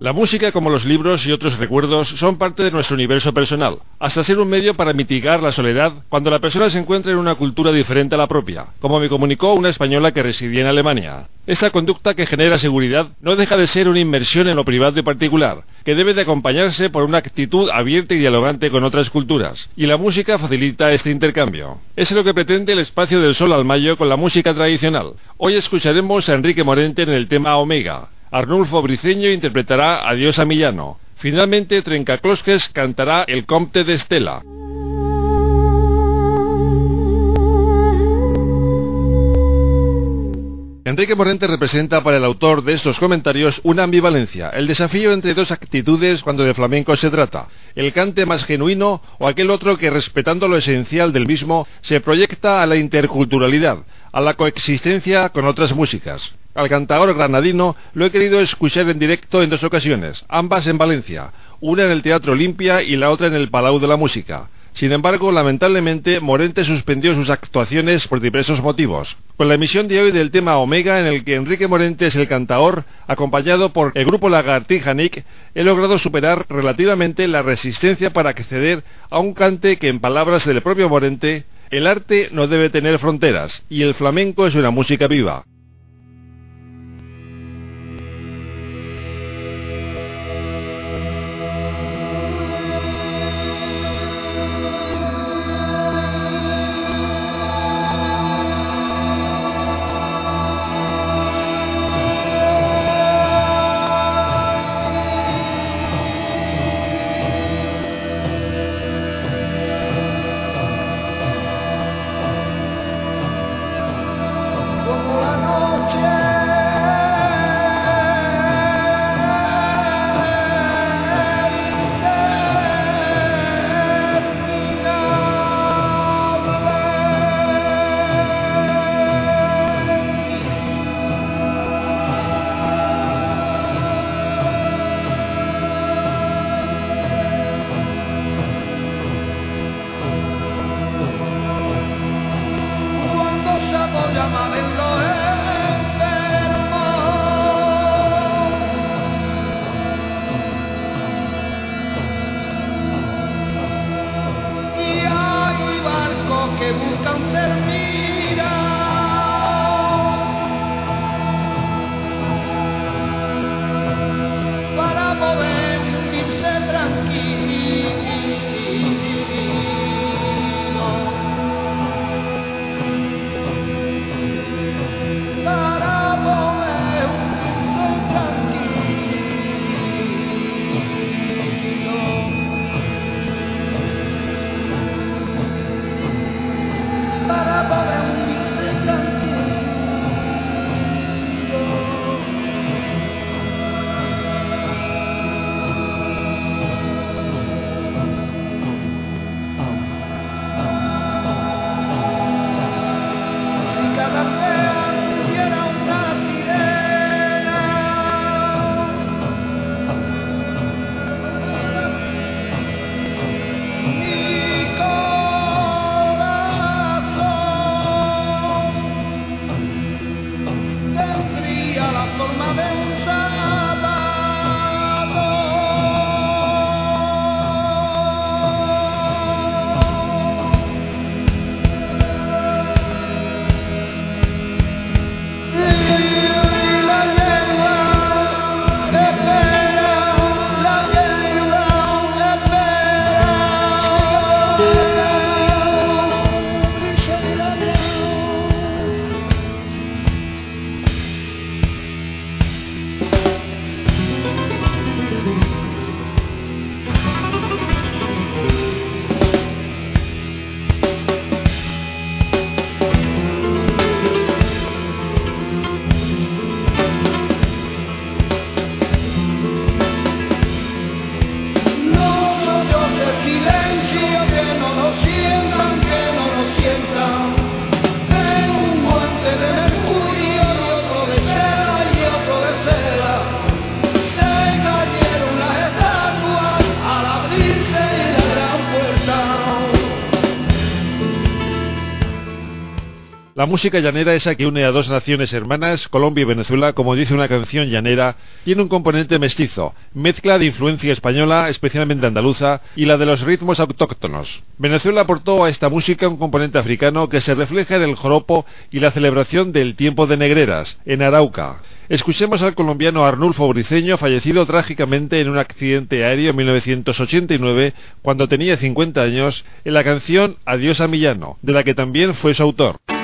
La música, como los libros y otros recuerdos, son parte de nuestro universo personal, hasta ser un medio para mitigar la soledad cuando la persona se encuentra en una cultura diferente a la propia, como me comunicó una española que residía en Alemania. Esta conducta que genera seguridad no deja de ser una inmersión en lo privado y particular, que debe de acompañarse por una actitud abierta y dialogante con otras culturas, y la música facilita este intercambio. Es lo que pretende el espacio del Sol al Mayo con la música tradicional. Hoy escucharemos a Enrique Morente en el tema Omega. Arnulfo Briceño interpretará Adiós a Millano. Finalmente, Trencaclosques cantará El Comte de Estela. Enrique Morente representa para el autor de estos comentarios una ambivalencia, el desafío entre dos actitudes cuando de flamenco se trata, el cante más genuino o aquel otro que, respetando lo esencial del mismo, se proyecta a la interculturalidad, a la coexistencia con otras músicas. Al cantador granadino lo he querido escuchar en directo en dos ocasiones, ambas en Valencia, una en el Teatro Olimpia y la otra en el Palau de la Música. Sin embargo, lamentablemente, Morente suspendió sus actuaciones por diversos motivos. Con la emisión de hoy del tema Omega, en el que Enrique Morente es el cantador, acompañado por el grupo Lagartija Nick, he logrado superar relativamente la resistencia para acceder a un cante que, en palabras del propio Morente, el arte no debe tener fronteras, y el flamenco es una música viva. Como la La música llanera, esa que une a dos naciones hermanas, Colombia y Venezuela, como dice una canción llanera, tiene un componente mestizo, mezcla de influencia española, especialmente andaluza, y la de los ritmos autóctonos. Venezuela aportó a esta música un componente africano que se refleja en el joropo y la celebración del tiempo de Negreras, en Arauca. Escuchemos al colombiano Arnulfo Briceño, fallecido trágicamente en un accidente aéreo en 1989, cuando tenía 50 años, en la canción Adiós a mi llano, de la que también fue su autor.